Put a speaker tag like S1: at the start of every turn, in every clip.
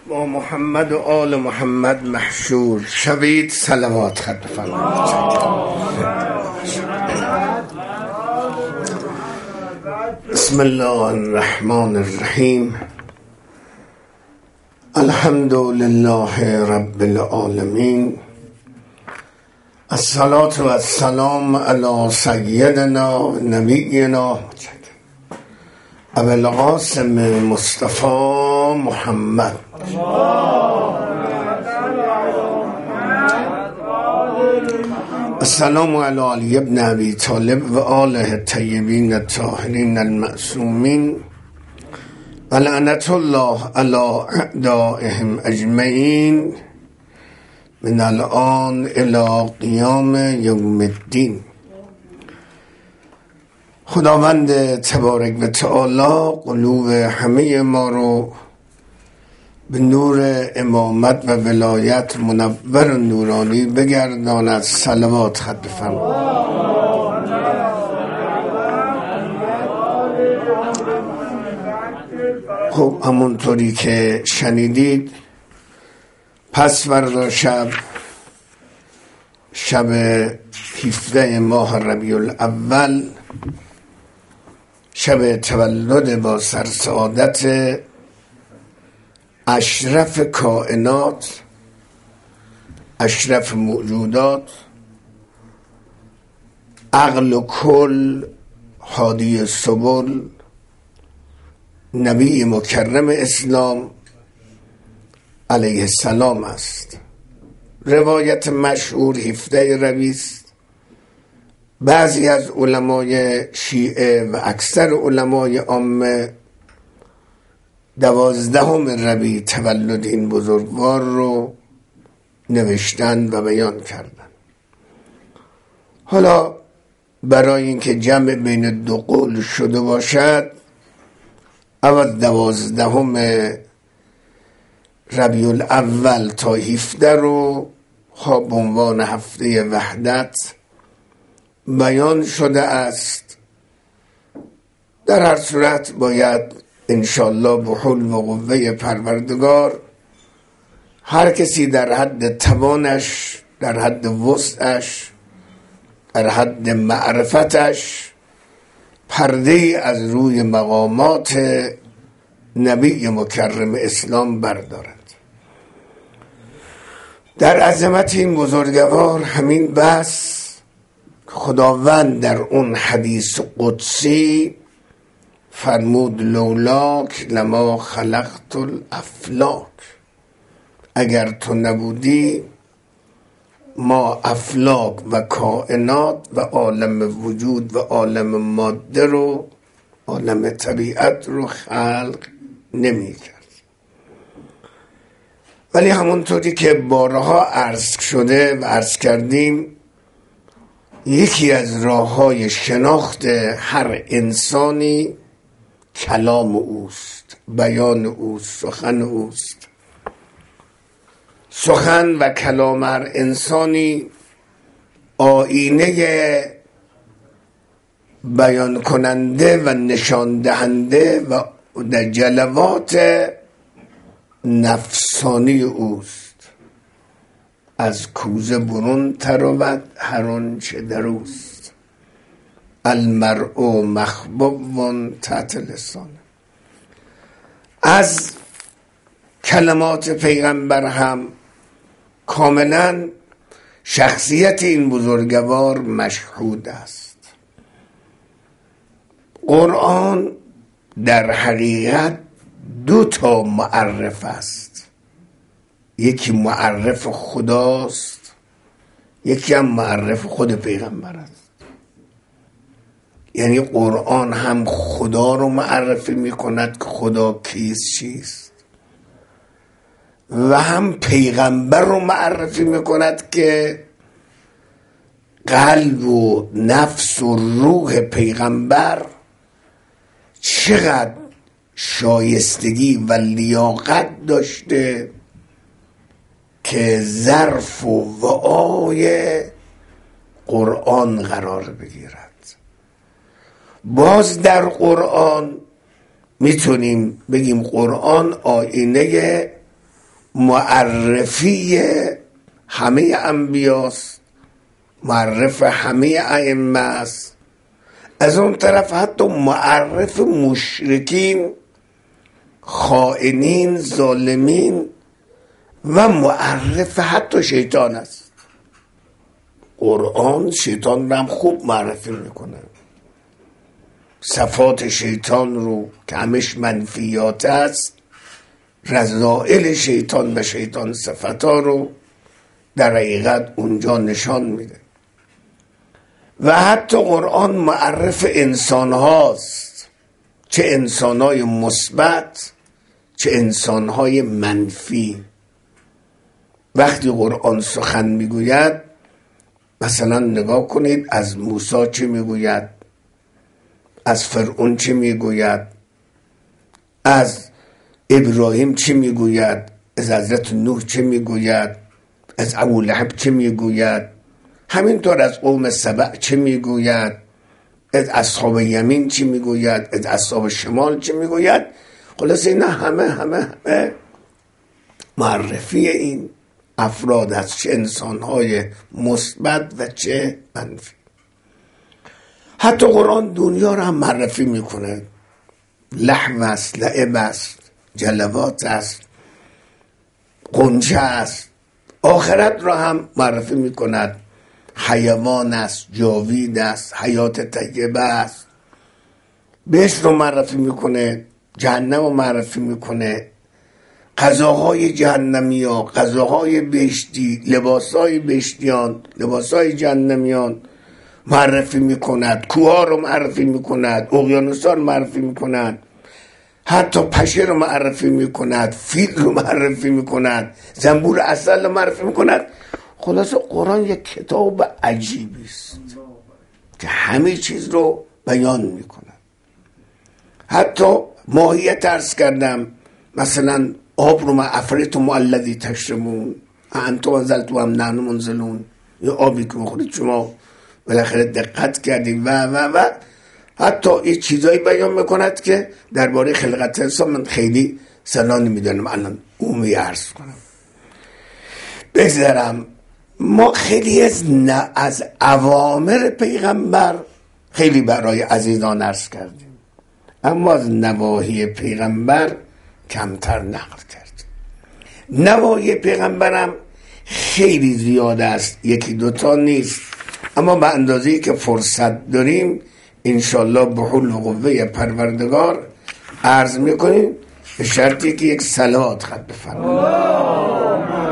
S1: با محمد و آل محمد محشور شوید. صلوات خط بفرمایید. بسم الله الرحمن الرحیم. الحمد لله رب العالمین. الصلاة و السلام علی سیدنا نبینا ابوالقاسم مصطفی محمد. السلام علی علی ابن ابی طالب و آله الطیبین الطاهرین المعصومین و لعنت الله علی اعدائهم اجمعین من الان الی قیام یوم الدین. خداوند تبارک و تعالی قلوب همه ما رو به نور امامت و ولایت منور و نورانی بگرداند. صلوات خط بفرمایید. خب همونطوری که شنیدید، پس فردا شب 17 ماه ربیع الاول، شب تولد با سرسعادت اشرف کائنات، اشرف موجودات، عقل و کل، هادی سبل، نبی مکرم اسلام علیه السلام است. روایت مشهور 17 ربیع است. بعضی از علمای شیعه و اکثر علمای عامه 12 ربیع تولد این بزرگوار رو نوشتن و بیان کردن. حالا برای اینکه جمع بین دو قول شده باشد، اول 12 ربیع الاول تا 17 رو به عنوان هفته وحدت بیان شده است. در هر صورت باید انشالله به حول و قوه پروردگار هر کسی در حد توانش، در حد وسعش، در حد معرفتش پرده از روی مقامات نبی مکرم اسلام بردارد. در عظمت این بزرگوار همین بس خداوند در اون حدیث قدسی فرمود لولاک لما خلقت الافلاک، اگر تو نبودی ما افلاک و کائنات و عالم وجود و عالم ماده رو، عالم طبیعت رو خلق نمی کرد. ولی همونطوری که بارها عرض شده و عرض کردیم، یکی از راه‌های شناخت هر انسانی کلام اوست، بیان اوست، سخن اوست. سخن و کلام هر انسانی آینه بیان کننده و نشان دهنده و در جلوات نفسانی اوست. از کوزه برون تراود هر آنچه در اوست. المرء مخبوب تحت لسانه. از کلمات پیغمبر هم کاملا شخصیت این بزرگوار مشهود است. قرآن در حقیقت 2 معرف است. یکی معرف خداست، یکی هم معرف خود پیغمبر است. یعنی قرآن هم خدا رو معرفی می کند که خدا کیست، چیست، و هم پیغمبر رو معرفی می کند که قلب و نفس و روح پیغمبر چقدر شایستگی و لیاقت داشته که ظرف و وعای قرآن قرار بگیرد. باز در قرآن میتونیم بگیم قرآن آینه معرفی همه انبیاست، معرف همه ائمه است، از اون طرف حتی معرف مشرکین، خائنین، ظالمین و معرف حتی شیطان است. قرآن شیطان رو هم خوب معرفی میکنه، صفات شیطان رو که همش منفیات است، رذائل شیطان و شیطان صفتا رو در حقیقت اونجا نشان میده. و حتی قرآن معرف انسان هاست، چه انسان های مثبت چه انسان های منفی. وقتی قرآن سخن میگوید، مثلا نگاه کنید از موسی چه میگوید، از فرعون چه میگوید، از ابراهیم چه میگوید، از حضرت نوح چه میگوید، از ابولهب چه میگوید، همینطور از قوم سبع چه میگوید، از اصحاب یمین چه میگوید، از اصحاب شمال چه میگوید. خلاص اینا همه معرفی این افراد است، چه انسانهای مثبت و چه منفی. حتی قرآن دنیا را هم معرفی میکنه، لحو است، لعب است، جلوات است، غنچه است. آخرت را هم معرفی میکند، حیوان است، جاوید است، حیات طیبه است. بهشت رو معرفی میکنه، جهنم رو معرفی میکنه، غذاهای جهنمی ها، غذاهای بهشتی، لباسهای بهشتیان، لباسهای جهنمیان معرفی میکند، کوها رو معرفی میکند، اقیانوس‌ها رو معرفی میکند، حتی پشه رو معرفی میکند، فیل رو معرفی میکند، زنبور عسل رو معرفی میکند. خلاصه قرآن یک کتاب عجیبی است که همه چیز رو بیان میکند. حتی ماهیت عرض کردم، مثلا آب رو ما افریتم الذی تشربون انتم انزلتم ام نحن منزلون، یا آبی که بخورید شما بالاخره دقت کردیم و حتی این چیزایی بیان میکند که درباره خلقت انسان من خیلی سنا نمیدونم، الان عمومی عرض کنم. بگذارم ما خیلی از اوامر پیغمبر خیلی برای عزیزان عرض کردیم، اما از نواهی پیغمبر کمتر نقل کردیم. نواهی پیغمبرم خیلی زیاد است، یکی دوتا نیست، اما به اندازه‌ای که فرصت داریم انشالله به حول و قوه پروردگار عرض میکنیم، به شرطی که یک صلوات خط بفرمایید.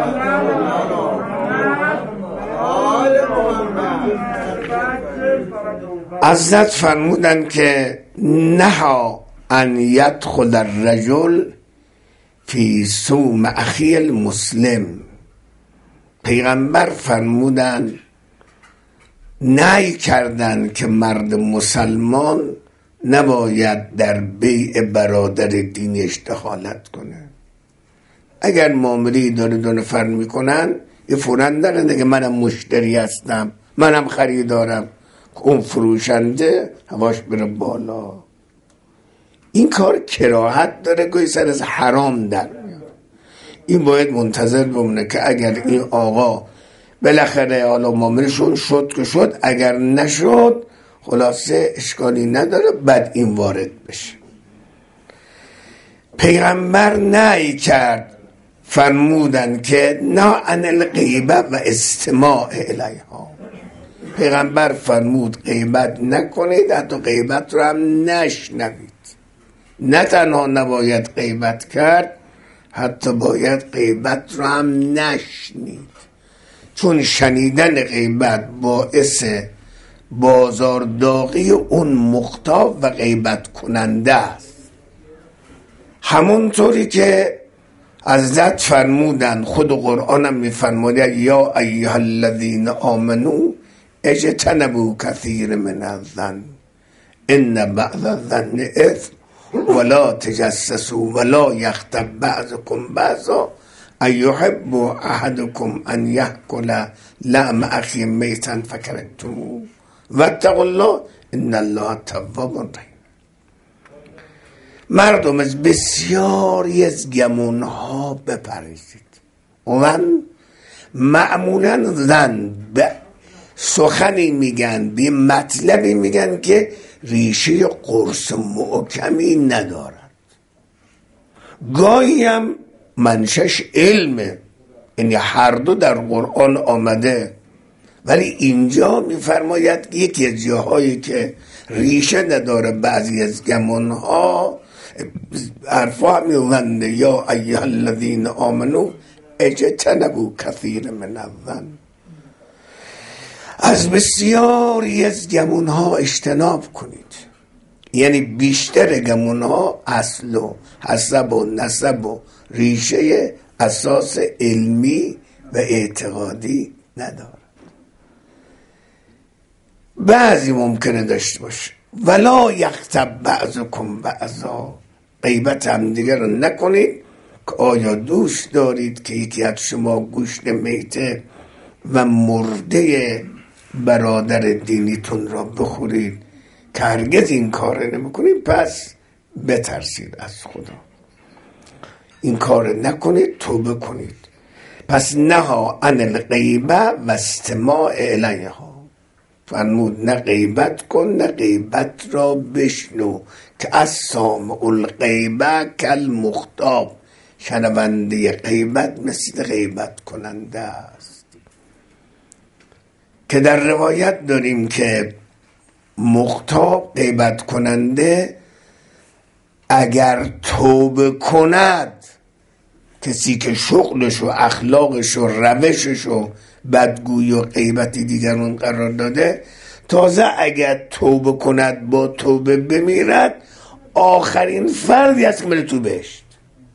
S1: حضرت فرمودن که نها ان یدخل الرجل فی صوم اخی المسلم. پیغمبر فرمودن، نهی کردن که مرد مسلمان نباید در بیع برادر دینش دخالت کنه. اگر معامله داره دو نفر میکنن، یه فوراً دارن دیگه منم مشتری هستم، منم خریدارم، اون فروشنده هواش بره بالا. این کار کراهت داره، گوی سر از حرام در میاد. این باید منتظر بمونه که اگر این آقا بالاخره حالا معاملشون شد که شد، اگر نشد خلاصه اشکالی نداره، بعد این وارد بشه. پیغمبر نهی کرد، فرمودن که نه عن الغیبه و استماع الیها. پیغمبر فرمود غیبت نکنید، حتی غیبت رو هم نشنوید. نه تنها نباید غیبت کرد، حتی باید غیبت رو هم نشنید، چون شنیدن غیبت باعث بازارداغی اون مغتاب و غیبت کننده است. همونطوری که حضرت فرمودن، خود قرآن هم میفرماید یا ایها الذین آمنوا اجتنبوا کثیر من الظن ان بعض الظن اثم ولا تجسسوا ولا یغتب بعضکم بعضا ایحب احدکم ان یأکل لحم اخیه میتا فکرهتموه واتقوا الله ان الله تواب رحیم. مردم از بسیاری از گمانها بپرهیزید. من معمولا زن به سخنی میگن، به مطلبی میگن که ریشه قرص محکمی ندارد. گاهی هم منشش علمه، یعنی هر دو در قرآن آمده، ولی اینجا میفرماید یکی از جاهایی که ریشه نداره بعضی از گمانها حرفا میوند یا ایها الذین آمنو اجتنبوا کثیر من الظن، از بسیاری از گمانها اجتناب کنید. یعنی بیشتر گمانها اصل و حسب و نسب و ریشه اساس علمی و اعتقادی نداره. بعضی ممکنه داشته باشه. ولا یغتب بعضکم بعضا، غیبت هم دیگر رو نکنید که آیا دوست دارید که یکی از شما گوشت میته و مرده برادر دینیتون را بخورید، که هرگز این کار نمیکنید. پس بترسید از خدا، این کار نکنید، توبه کنید. پس نها عن الغیبه و استماع الیها، فرمود نه غیبت کن نه غیبت را بشنو، که از سامع الغیبه کل مخطاب، شنونده غیبت مثل غیبت کننده است. که در روایت داریم که مخطاب غیبت کننده اگر توبه کند، کسی که شغلش و اخلاقش و روشش و بدگویی و غیبتی دیگرون قرار داده، تازه اگر توبه کند با توبه بمیرد، آخرین فردی است که میره تو بهشت.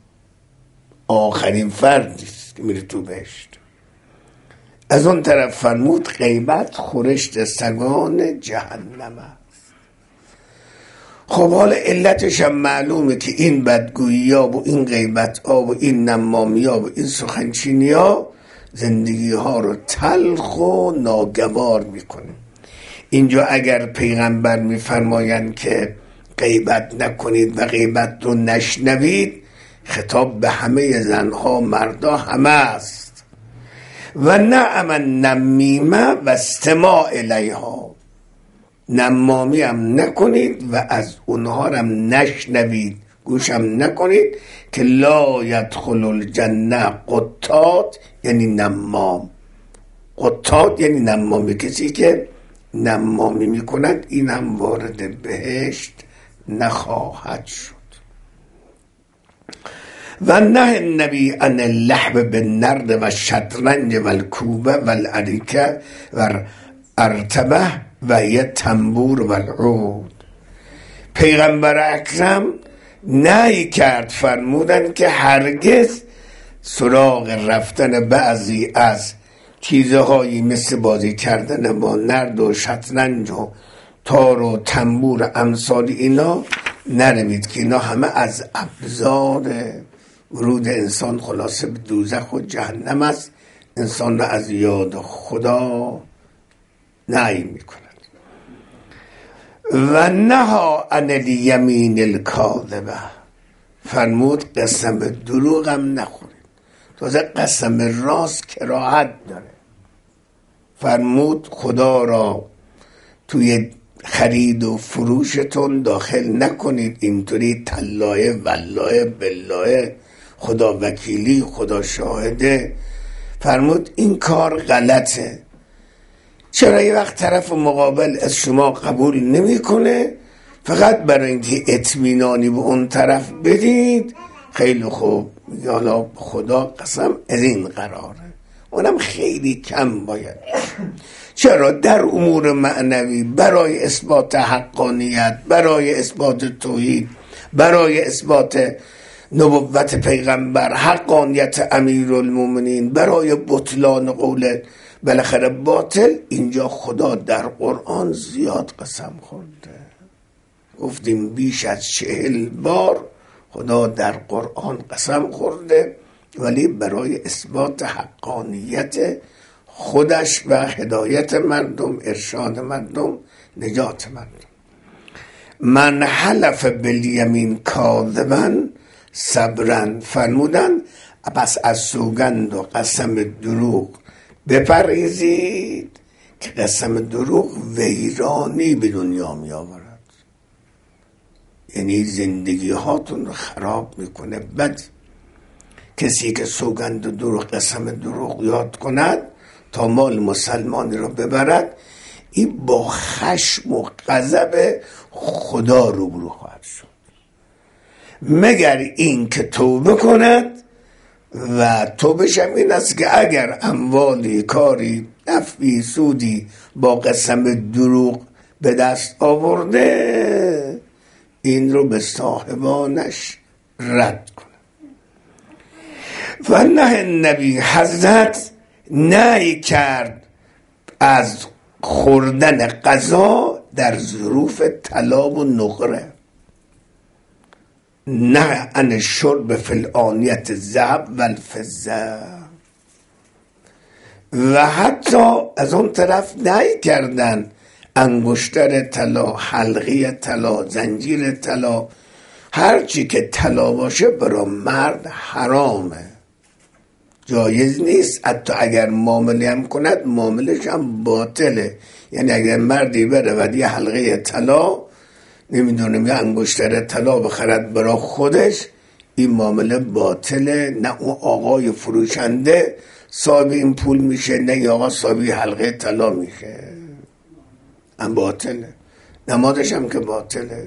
S1: آخرین فردی است که میره تو بهشت. از اون طرف فرمود غیبت خورشت سگان جهنم است. خب حال علتش هم معلومه که این بدگویی ها و این غیبت ها و این نمامی ها و این سخنچینی ها زندگی ها رو تلخ و ناگوار میکنه. اینجا اگر پیغمبر میفرمایند که غیبت نکنید و غیبت رو نشنوید، خطاب به همه زنها مردا همه است. و نعم النمیمه و استماع الیها، نمامی هم نکنید و از اونها هم نشنوید، گوش هم نکنید. که لا یدخل الجنه قطات، یعنی نمام. قطات یعنی نمامی، کسی که نمامی میکند این هم وارد بهشت نخواهد شد. و نه النبی ان اللحب بالنرد و شطرنج و الکوبه و العریکه و ارتبه و یه تنبور و العود. پیغمبر اکرم نهی کرد، فرمودن که هرگز سراغ رفتن بعضی از چیزهایی مثل بازی کردن با نرد و شطرنج و تار و تنبور امثال اینا نروید، که اینا همه از ابزار ورود انسان خلاصه به دوزخ و جهنم است. انسان را از یاد خدا نهی میکند. و نها عن الیمین الکاذبه، فرمود قسم دروغ هم نخورید. تازه قسم راست کراهت داره. فرمود خدا را توی خرید و فروشتون داخل نکنید، اینطوری تلایه والله بالله خدا وکیلی خدا شاهده. فرمود این کار غلطه. چرا یه وقت طرف مقابل از شما قبول نمیکنه، فقط برای اینکه اطمینانی به اون طرف بدید، خیلی خوب حالا خدا قسم از این قراره، اونم خیلی کم باید. چرا در امور معنوی برای اثبات حقانیت، برای اثبات توحید، برای اثبات نبوت پیغمبر، حقانیت امیرالمومنین، برای بطلان قول بالاخره باطل، اینجا خدا در قرآن زیاد قسم خورده. گفتیم بیش از 40 بار خدا در قرآن قسم خورده، ولی برای اثبات حقانیت خودش و هدایت مردم، ارشاد مردم، نجات مردم. من حلف بالیمین کاذبا صبرا، فرمودن پس از سوگند و قسم دروغ بپرهیزید که قسم دروغ ویرانی به دنیا می آورد، یعنی زندگی هاتون رو خراب میکنه. بد کسی که سوگند و دروغ قسم دروغ یاد کند تا مال مسلمانی رو ببرد، این با خشم و غضب خدا روبرو خواهد شد، مگر این که توبه کند. و توبهش هم این است که اگر اموالی، کاری، نفعی، سودی با قسم دروغ به دست آورده، این رو به صاحبانش رد کنه. و نه نبی حضرت نهی کرد از خوردن غذا در ظروف طلا و نقره، نه ان شرب فی الآنیة الذهب و الفضه. و حتی از اون طرف نهی کردن انگشتر طلا، حلقه طلا، زنجیر طلا، هرچی که طلا باشه برای مرد حرامه، جایز نیست. حتی اگر معامله هم کند معاملش هم باطله. یعنی اگر مردی بره و یه حلقه طلا، نمیدونم یه انگشتر طلا بخرد برای خودش، این معامله باطله. نه اون آقای فروشنده صاحب این پول میشه، نه این آقا صاحب حلقه طلا میشه، هم باطله. نمازش هم که باطله.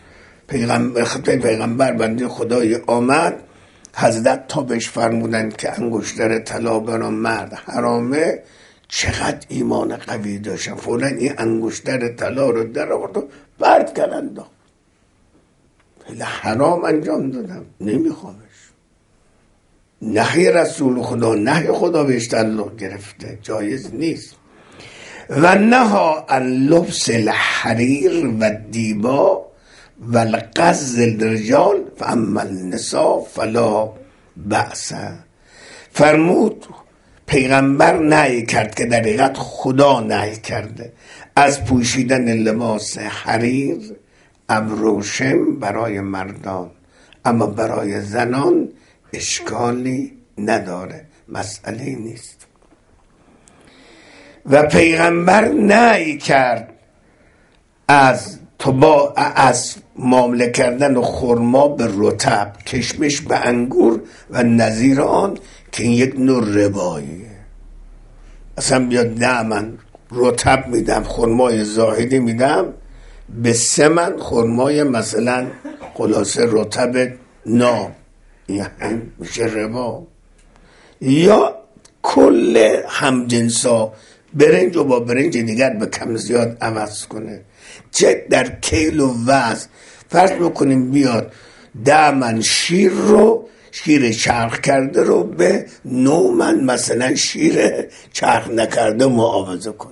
S1: پیغمبر بنده خدای آمد، حضرت تا بهش فرمودن که انگشتر طلا برای مرد حرامه، چقدر ایمان قوی داشتن، فوراً این انگشتر طلا رو در آورد و برد کردن. خیلی حرام انجام دادم، نمیخوامش. نهی رسول خدا، نهی خدا بهش تعلق گرفته، جایز نیست. و نها عن لبس الحریر و دیبا و القز الرجال فاما النساء فلا بأس. فرمود پیغمبر نهی کرد که در حقیقت خدا نهی کرده از پوشیدن لباس حریر، ابروشم برای مردان، اما برای زنان اشکالی نداره، مسئله نیست. و پیغمبر نهی کرد از معامله کردن خرما به رطب، کشمش به انگور و نظیر آن، که این یک نوع رباییه. اصلا بیاد 10 من رطب میدم، خرمای زاهدی میدم، به 3 من خرمای مثلا خلاصه رطب ناب، یعنی میشه ربا. یا کل همجنسا برنج و با برنج دیگر به کم زیاد عوض کنه، چه در کیل و وزن. فرض بکنیم بیاد 10 من شیر رو، شیر چرخ کرده رو به 9 من مثلا شیر چرخ نکرده معاوضه کنه.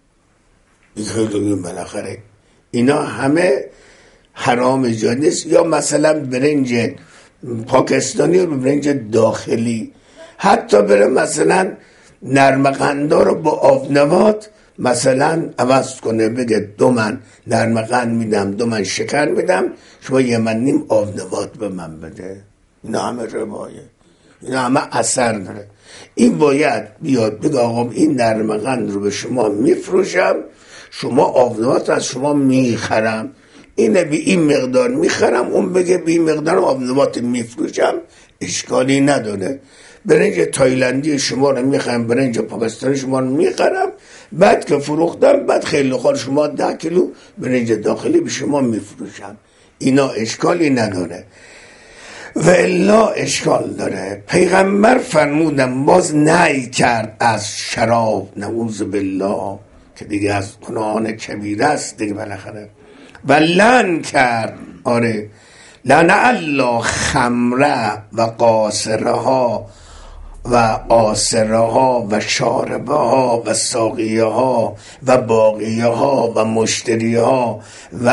S1: این بالاخره اینا همه حرام جای نیست. یا مثلا برنج پاکستانی رو برنج داخلی، حتی بره مثلا نرمقندا رو با آبنبات مثلا عوض کنه، بگه 2 من نرمقند میدم، 2 من شکر میدم، شما 1 من نیم آبنبات به من بده. اینا همه ربایه، اینا همه اثر داره. این باید بیاد بگه آقا این نرمقند رو به شما میفروشم، شما آبنبات از شما میخرم، اینه بی این مقدار میخرم، اون بگه بی این مقدار آبنبات میفروشم، اشکالی نداره. برنج تایلندی شما رو میخرم، برنج پاکستانی شما رو میخرم، بعد که فروختم، بعد خیلی خال شما 10 کیلو برنج داخلی به شما میفروشم، اینا اشکالی نداره. و الا اشکال داره. پیغمبر فرمودن باز نهی کرد از شراب، نعوذ بالله، که دیگه از گناهان کبیره است دیگه بالاخره. و لعن کرد، آره، لعن الله خمره و قاصرها و آسرها و شاربها و ساقیها و باقیها و مشتریها و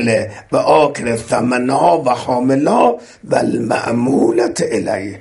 S1: آکل ثمنها و حاملها و المعمولت الیه.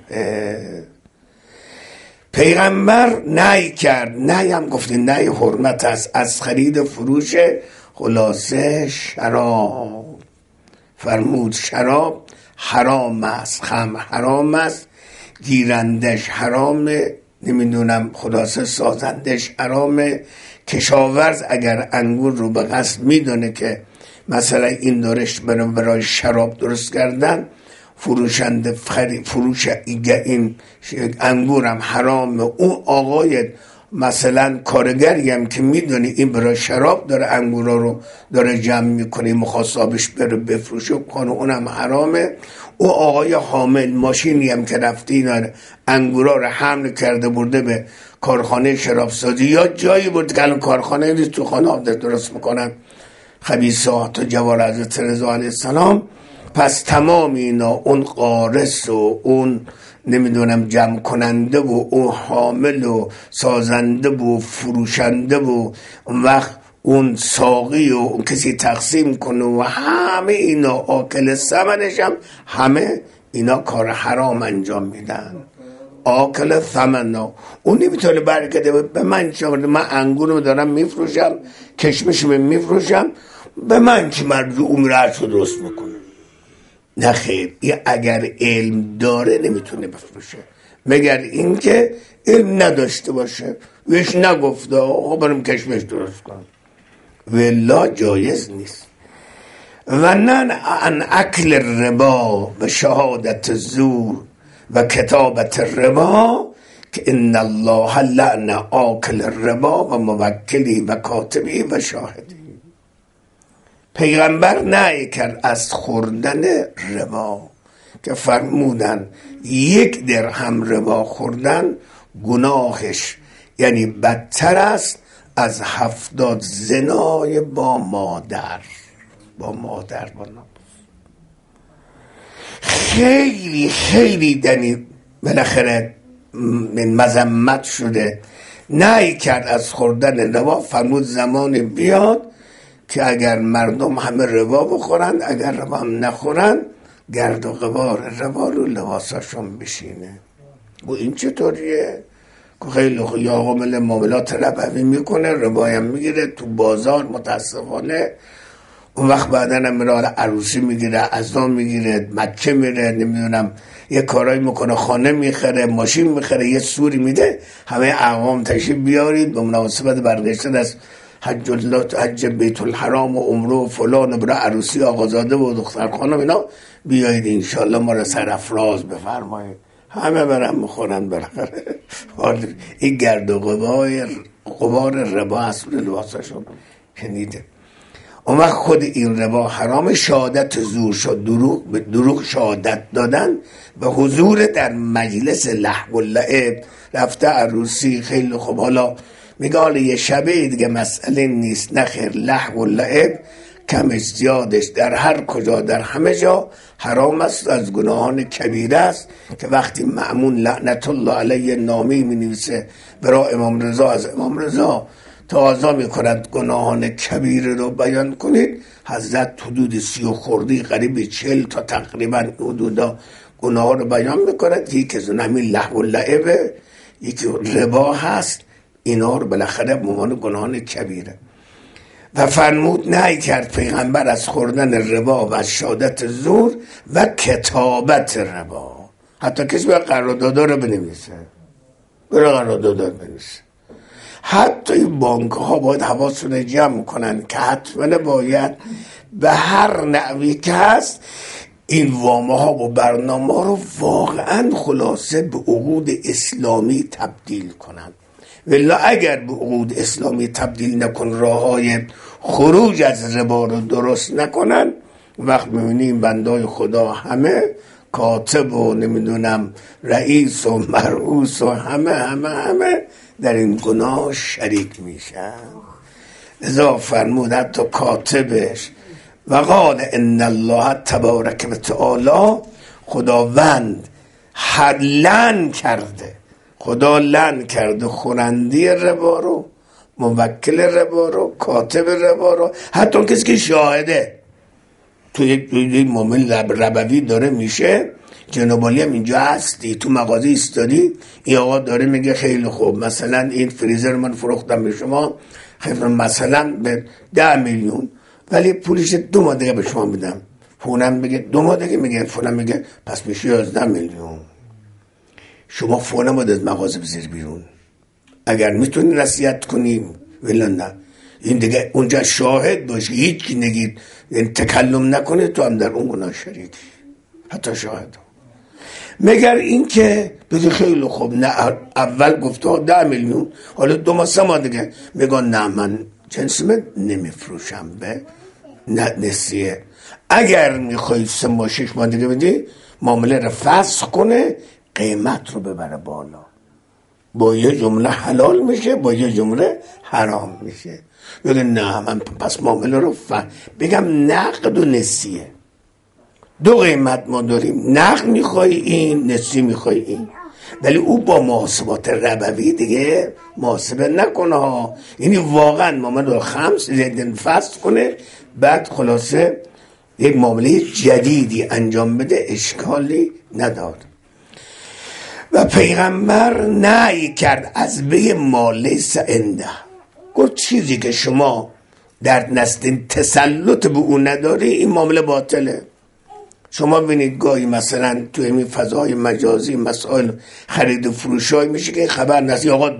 S1: پیغمبر نهی کرد، نهی هم گفتیم نهی حرمت است، از خرید و فروش خلاصه شراب. فرمود شراب حرام است، خمر حرام است، گیرندش حرامه، نمیدونم خلاصه سازندش حرامه. کشاورز اگر انگور رو به قصد میدونه که مثلا این دارش برای شراب درست کردن، فروشنده فروش این انگورم حرامه. اون آقای مثلا کارگری هم که میدونه این برای شراب داره انگورا رو داره جمع میکنه، مخاصابش بره بفروشه کنه، اونم حرامه. او آقای حامل ماشینی هم که رفته اینا انگورا رو حمل کرده برده به کارخانه شرابسازی یا جایی برده که الان کارخانه نیست، تو خانه درست میکنن خبیثات و جوار حضرت رضا علیه السلام. پس تمام اینا، اون قارس و اون نمیدونم جمع کننده و اون حامل و سازنده و فروشنده و اون وقت اون ساقی و اون کسی تقسیم کنه و همه اینا آکل ثمنش هم همه اینا کار حرام انجام میدن. آکل ثمنا، اون نمیتونه برگرده به من چه، من انگورم دارم میفروشم، کشمشم میفروشم، به من چه مرجو عمرش رو درست میکنه. نه خیر، این اگر علم داره نمیتونه بفروشه، مگر اینکه علم نداشته باشه، ویش نگفته آقا برم کشمش درست کنم، ولا جایز نیست. و نه ان اکل الربا و شهادت زور و کتابت الربا که ان الله لعن آکل الربا و موکلی و کاتبی و شاهدی. پیغمبر نهی کرد از خوردن ربا که فرمودن 1 درهم ربا خوردن گناهش یعنی بدتر است از 70 زنای با مادر. خیلی خیلی دنی بالاخره مذمت شده، نهی کرد از خوردن ربا. فرمود زمان بیاد که اگر مردم همه ربا بخورن، اگر ربا هم نخورن، گرد و غبار ربا رو لباساشون بشینه. و این چطوریه؟ که خیلی خوب یا آقا مل معاملات ربوی میکنه، ربایی هم میگیره تو بازار، متاسفانه اون وقت بعدا هم میره عروسی میگیره، عزا میگیره، مکه میره، نمیدونم یه کارایی میکنه، خانه میخره، ماشین میخره، یه سوری میده، همه اقوام تشریف بیارید به مناسبت برگشتن از حج بیت الحرام و عمره و فلان و برای عروسی آقازاده و دختر خانم اینا بیایید انشالله ما رو سرافراز بفرمایید. همه برم میخورن بالاخره. این گرد و غبار ربا اصل لباساشون شنیده. اون وقت خود این ربا حرام. شهادت زور شد، دروغ شهادت دادن و حضور در مجلس لهو و لعب، رفته عروسی خیلی خوب، حالا میگه حالا یه شبه دیگه مسئله نیست، نخیر، لهو و لعب کمش زیادش در هر کجا در همه جا حرام است، از گناهان کبیره است که وقتی مأمون لعنت الله علیه نامی می نویسه برای امام رضا، از امام رضا تقاضا میکند گناهان کبیره رو بیان کنید، حضرت حدود 30 خردی قریب 40 تا تقریبا حدودا گناه رو بیان میکند. یکی از همین لهو و لعبه، یکی ربا هست، اینا رو بالاخره به عنوان گناهان کبیره. و فرمود نهی کرد پیغمبر از خوردن ربا و از شهادت زور و کتابت ربا. حتی کسی باید قراردادا رو بنویسه، برای قراردادا بنویسه. حتی این بانک ها باید حواسون جمع کنن که حتما باید به هر نحوی که هست این وامه ها و برنامه ها رو واقعا خلاصه به عقود اسلامی تبدیل کنن. ولی اگر به عقود اسلامی تبدیل نکن، راه های خروج از ربا رو درست نکنن، وقت میبینیم بندای خدا همه کاتب و نمیدونم رئیس و مرئوس و همه در این گناه شریک میشن. لذا فرمود حتی کاتبش و قال ان الله تبارک و تعالی، خداوند لعن کرده، خدا لعن کرده خورندی ربا رو، موکل ربا رو، کاتب ربا رو، حتی کسی که شاهده تو یک معامله ربوی داره میشه. جناب عالی هم اینجا هستی، تو مغازه ایستادی، این آقا داره میگه خیلی خوب مثلا این فریزر من فروختم به شما خیلی مثلا به 10 میلیون، ولی پولش 2 ماه دیگه به شما میدم. فونم میگه 2 ماه دیگه، میگه فونم میگه پس میشه 11 میلیون. شما فونا باید از مغازه بذاری بیرون. اگر میتونی نصیحت کنیم ولی نه. این دیگه اونجا شاهد باشی، هیچ نگید، این تکلم نکنه، تو هم در اون گناه شریکی، حتی شاهد. مگر این که بگی خیلی خوب، نه اول گفته 10 میلیون، حالا 2 ماه 3 ماه دیگه میگن نه من جنس من نمیفروشم به نسیه. اگر میخوای 3 ماه 6 ماه دیگه بدی، معامله رو فسخ کنه، قیمت رو ببره بالا، با یه جمله حلال میشه، با یه جمله حرام میشه. بگه نه من پس معامله رو بگم نقد و نسیه 2 قیمت ما داریم، نقد میخوای این، نسی میخوای این، ولی او با محاسبات ربوی دیگه محاسبه نکنه ها. یعنی واقعا معامله رو خمس زیدن فست کنه، بعد خلاصه یک معامله جدیدی انجام بده، اشکالی نداره. و پیغمبر نهی کرد از بی ما لیس عنده. گفت چیزی که شما در نستین تسلط به اون نداری، این معامله باطله. شما ببینید گاهی مثلا توی این فضای مجازی مسائل خرید و فروشای میشه که خبر نسی آقا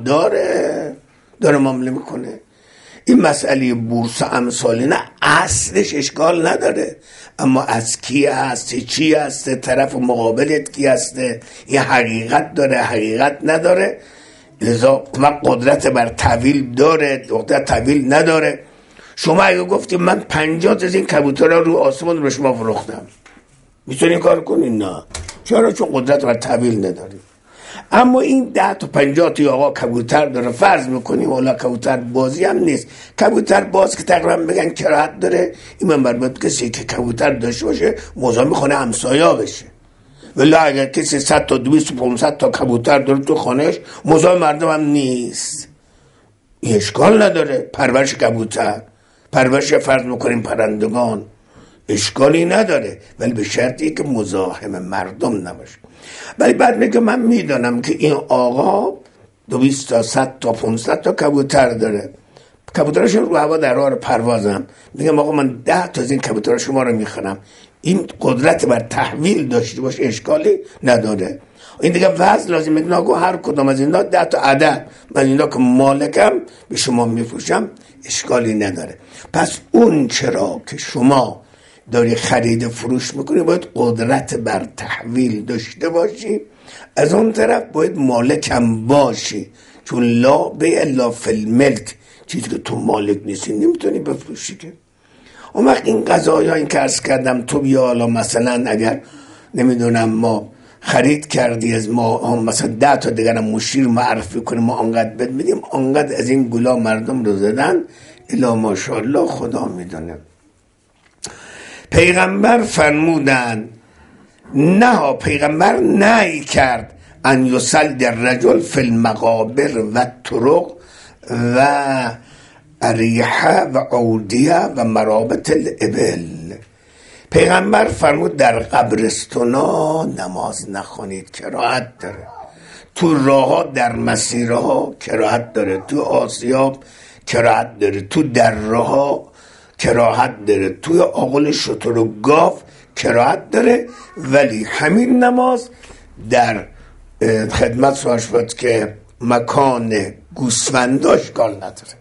S1: داره معامله میکنه. این مسئله بورس و امثال نه اصلش اشکال نداره، اما از کی هست، چی هست، طرف مقابلت کی هست، این حقیقت داره حقیقت نداره. لذا قدرت بر تحویل داره، قدرت تحویل نداره. شما اگه گفتی من 50 از این کبوترها رو آسمان رو شما فروختم، میتونی کار کنی؟ نه. چرا؟ چون قدرت بر تحویل نداری. اما این 10 تا 50 تا آقا کبوتر داره، فرض میکنیم والا کبوتر بازی هم نیست، کبوتر باز که تقریبا میگن کراهت داره، این من برباد کسی که کبوتر داشته باشه موضوع میخونه همسایا بشه. ولی اگر کسی 100 تا 200 500 تا کبوتر داره تو خانهش، موضوع مردم هم نیست، اشکال نداره. پرورش کبوتر، پرورش فرض میکنیم پرندگان، اشکالی نداره، ولی به شرطی که مزاحم مردم نباشه. ولی بعد میگه من میدانم که این آقا 200 تا 100 تا 500 تا کبوتر داره، کبوترشون رو هوا در راه پروازم، میگم آقا من 10 تا از این کبوتر شما رو میخرم، این قدرت بر تحویل داشته باشه اشکالی نداره. این دیگه وضع لازم میگه نگو هر کدام از اینا 10 تا عدد من اینا که مالکم به شما میفروشم، اشکالی نداره. پس اون چرا که شما داری خرید فروش میکنی باید قدرت بر تحویل داشته باشی، از اون طرف باید مالکم باشی، چون لا بیع الا فی الملک، چیزی که تو مالک نیستی نمیتونی بفروشی که. اون وقت این قضایا این که عرض کردم تو بیا حالا مثلا اگر نمیدونم ما خرید کردی از ما مثلا 10 تا دیگرم مشیر معرفی کنیم ما آنقدر بد میدیم، آنقدر از این گلا مردم رو زدن الا ماشاءالله خدا میدونه. پیغمبر فرمودن نه، پیغمبر نهی کرد ان یصلی الرجل فی المقابر و طرق و اریحه و اودیه و مرابط الابل. پیغمبر فرمود در قبرستونا نماز نخونید، کراهت داره. تو راهها در مسیرها کراهت داره، تو آسیاب کراهت داره، تو درها کراهت داره، توی آغل شتر و گاو کراهت داره. ولی همین نماز در خدمت سوال شد که مکان گوسفنداش کار نداره،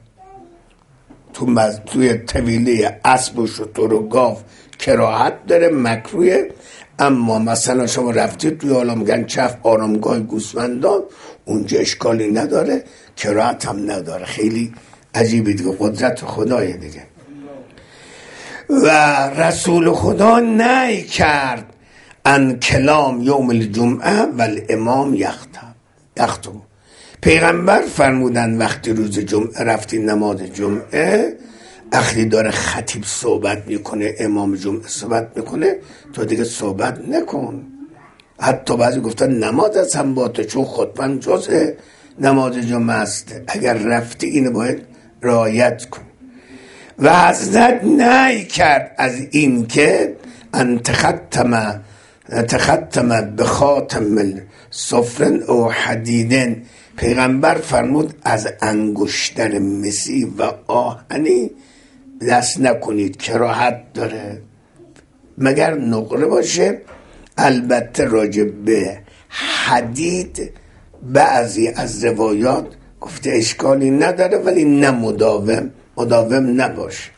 S1: توی طویله اسب و شتر و گاو کراهت داره، مکروه. اما مثلا شما رفتید توی حالا میگن چف آرامگاه گوسفندان، اونجا اشکالی نداره، کراهت هم نداره. خیلی عجیبه دیگه، قدرت خدای دیگه. و رسول خدا نهی کرد ان کلام یوم الجمعه و الامام یختم. پیغمبر فرمودن وقتی روز جمعه رفتی نماز جمعه، اخری داره خطیب صحبت میکنه، امام جمعه صحبت میکنه، تو دیگه صحبت نکن. حتی بعضی گفتن نماز از هم باته، چون خطبه جزء نماز جمعه است، اگر رفتی اینو باید رعایت کن. و حضرت نهی کرد از این که ان تختم بخاتم صفرن او حدیدن. پیغمبر فرمود از انگشتر مسی و آهنی دست نکنید، کراهت داره، مگر نقره باشه. البته راجع به حدید بعضی از روایات گفته اشکالی نداره، ولی نه مداوم نباشه.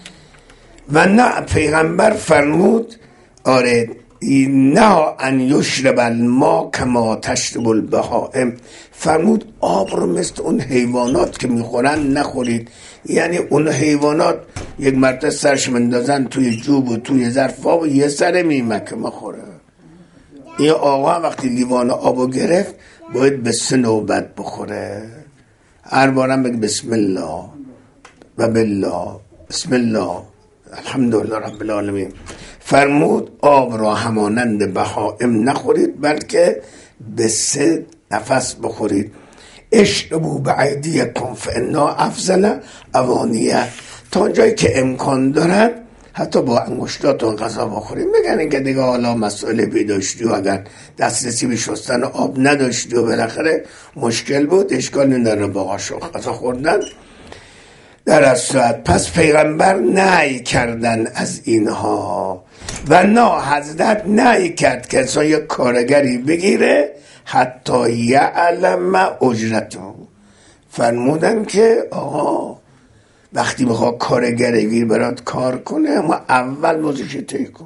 S1: و نه پیغمبر فرمود آره نه ان یشرب الماء کما تشرب البهائم، فرمود آب رو مثل اون حیوانات که میخورن نخورید. یعنی اون حیوانات یک مرتبه سرش مندازن توی جوب و توی ظرفا و یه سر میمکه مخوره. این آقا وقتی لیوان آبو گرفت باید به 3 نوبت بخوره. هر بارم بگه بسم الله و بالله، بسم الله الحمدلله رب العالمین. فرمود آب را همانند بهائم نخورید، بلکه به 3 نفس بخورید. اشربوا بایدیکم فانا افضل اوانیه. تا جایی که امکان دارد حتی با انگشتاتون غذا بخورید. میگن اینکه دیگه حالا مسئله داشتی و اگر دسترسی به شستن آب نداشتی و بالاخره مشکل بود، اشکالی نداره با قاشق غذا خوردن. در اصل پس پیغمبر نهی کردن از اینها و نه حضرت نهی کرد که انسان یک کارگری بگیره حتی یعلم اجرتو. فرمودن که آقا وقتی بخواه کارگری برات کار کنه اما اول موزش طی کن.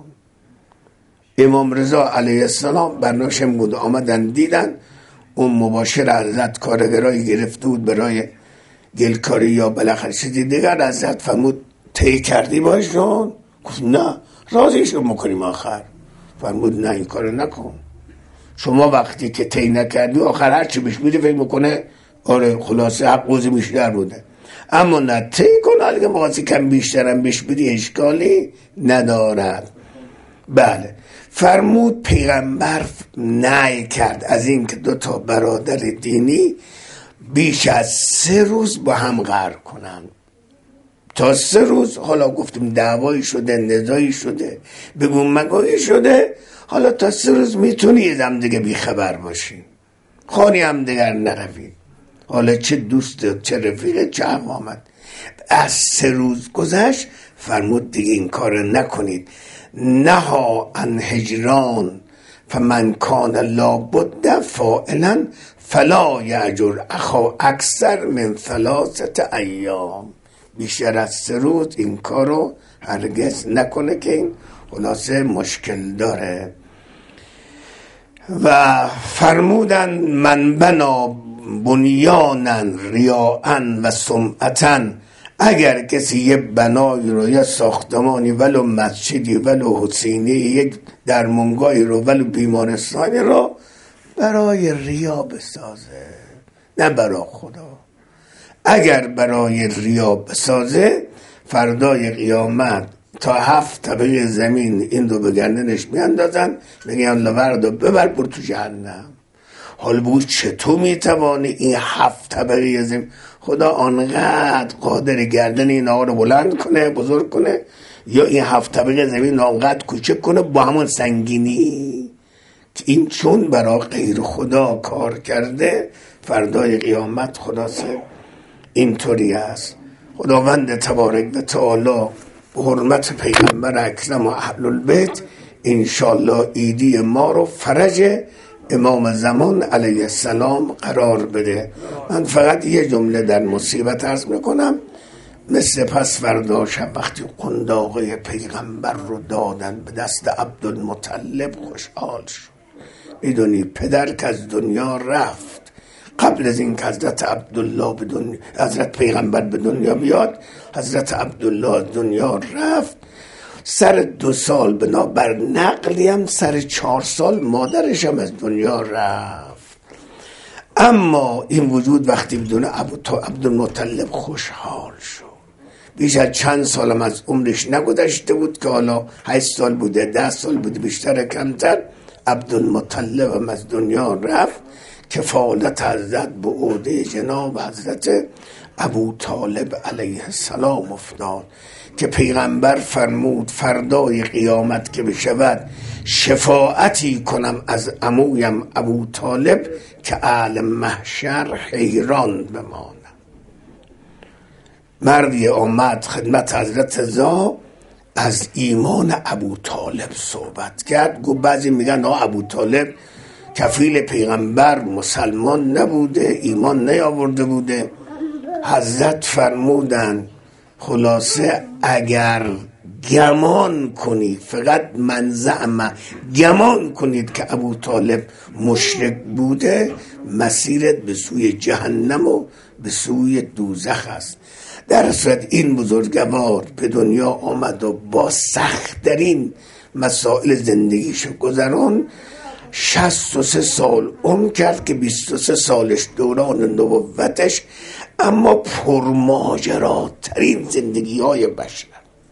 S1: امام رضا علیه السلام برناشم بود، آمدن دیدن اون مباشر حضرت کارگرایی گرفته بود برای گلکاری یا بالاخره چیزی دیگر. حضرت فرمود طی کردی باشون؟ گفت نه. راضیشون میکنیم آخر؟ فرمود نه این کارو نکن. شما وقتی که طی نکردی آخر هر چی بهش میده فکر میکنه آره خلاصه حق قوزی بیشتر بوده. اما نه طی کن، اگه مقاسی کم بیشترم بهش بدی اشکالی ندارد. بله فرمود پیغمبر نهی کرد از این که 2 برادر دینی بیش از 3 روز با هم قرار کنن. تا 3 روز حالا گفتیم دعوایی شده، نزاعی شده، بگو مگویی شده، حالا تا 3 روز میتونید هم دیگه بیخبر باشین، خانی هم دیگر نروید، حالا چه دوست چه رفیق چه آمد. از 3 روز گذشت فرمود دیگه این کار نکنید. نها عن هجران فمن کان لابد فاعلا فلا یأجر اخا اکثر من 3 ایام. بیشتر از 3 روز این کارو هرگز نکنه که این خلاصه مشکل داره. و فرمودن من بنا بنیانا ریاء و سمعتا، اگر کسی یه بنایی رو، یه ساختمانی، ولو مسجدی ولو حسینی، یک درمانگاهی رو ولو بیمارستانی رو برای ریا بسازه نه برای خدا. اگر برای ریا بسازه فردای قیامت تا 7 طبقه زمین این رو به گردنش میاندازن، میگن الله بردار ببر بر تو جهنم. حال بود چطور میتوانی این 7 طبقه زمین؟ خدا آنقدر قادر گردن این آقا رو بلند کنه، بزرگ کنه، یا این 7 طبقه زمین آنقدر کوچک کنه با همون سنگینی. این چون برای غیر خدا کار کرده فردای قیامت خلاصه اینطوری است. خداوند تبارک و تعالی به حرمت پیغمبر اکرم و اهل البیت انشالله ایدی ما رو فرج امام زمان علیه السلام قرار بده. من فقط یه جمله در مصیبت عرض میکنم. مثل پس فردا شب وقتی قنداقه پیغمبر رو دادن به دست عبدالمطلب خوشحال شد. میدونی پدر که از دنیا رفت، قبل از این که حضرت عبدالله به دنیا، حضرت پیغمبر به دنیا بیاد، حضرت عبدالله از دنیا رفت. سر 2 سال بنابر نقلی هم سر 4 سال مادرش هم از دنیا رفت. اما این وجود وقتی بدون عبدالمطلب خوشحال شد. بیش از چند سالم از عمرش نگذشته بود که حالا 8 سال بوده، 10 سال بوده، بیشتر کمتر. عبدالمطلب هم از دنیا رفت. کفالت حضرت به عهده جناب حضرت ابو طالب علیه السلام افتاد که پیغمبر فرمود فردای قیامت که بشود شفاعتی کنم از عمویم ابو طالب که اهل محشر حیران بمانم. مردی آمد خدمت حضرت رضا از ایمان ابو طالب صحبت کرد. گفت بعضی میگن ابو طالب کفیل پیغمبر مسلمان نبوده، ایمان نیاورده بوده. حضرت فرمودن خلاصه اگر گمان کنید، فقط من زعم، گمان کنید که ابو طالب مشرک بوده، مسیرت به سوی جهنم و به سوی دوزخ است. در صورت این بزرگوار به دنیا آمد و با سخت‌ترین مسائل زندگیشو گذران. 63 سال عمر کرد که 23 سالش دوران نبوتش، اما پرماجراترین زندگی های بشر.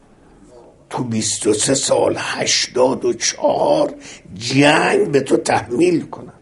S1: تو 23 سال 84 جنگ به تو تحمیل کنن،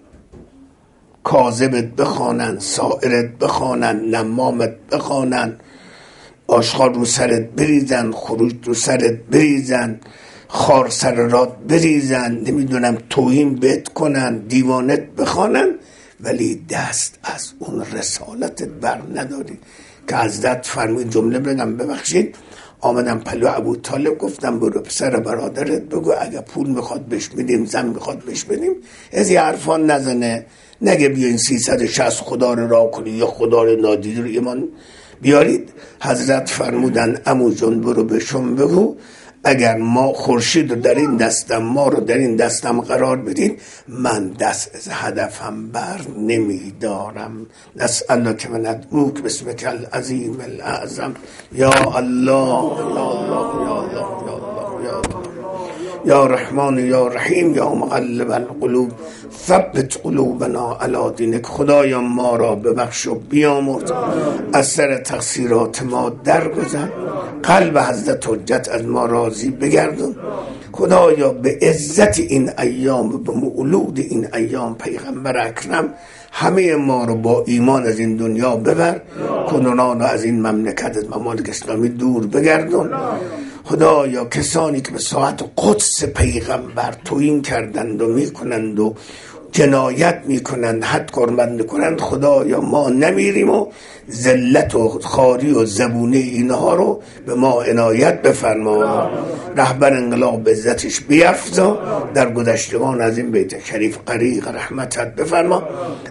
S1: کاذبت بخوانن، سائرت بخوانن، نمامت بخوانن، آشغال رو سرت بریزن، خروج رو سرت بریزن، خار سر رات بریزن، نمیدونم توهین بهت کنن، دیوانت بخوانن، ولی دست از اون رسالتت بر نداری. که حضرت فرمود، جمله بگم ببخشید، آمدم پلو ابو طالب گفتم برو پسر برادرت بگو اگه پول میخواد بهش بدیم، زن میخواد بهش بدیم، از این حرفان نزنه، نگه بیاین 360 خدا رو راه کنی یا خدا رو نادیده رو ایمان بیارید. حضرت فرمودن عمو جان برو بهشون بگو اگر ما خورشید رو در این دستم، ما رو در این دستم قرار بدید، من دست از هدفم بر نمیدارم. نسألک و ندعوک باسمک العظیم الاعظم یا الله یا الله یا الله یا الله یا الله یا رحمان یا رحیم یا مقلب القلوب ثبت قلوبنا علی دینک. خدایا ما را ببخش و بیامرز، از سر تقصیرات ما درگذر، قلب حضرت حجت از ما راضی بگردون. خدایا به عزت این ایام، به مولود این ایام پیغمبر اکرم، همه ما رو با ایمان از این دنیا ببر، کنونان رو از این مملکت، از ممالک اسلامی دور بگردون. خدایا کسانی که به ساعت قدس پیغمبر توهین کردند و میکنند و جنایت میکنند، حد قربند کنند، خدایا ما نمیریم و ذلت و خاری و زبونه اینها رو به ما عنایت بفرما. رهبر انقلاب عزتش بیفزا، در گذشتگان از این بیت شریف غریق رحمتت بفرما.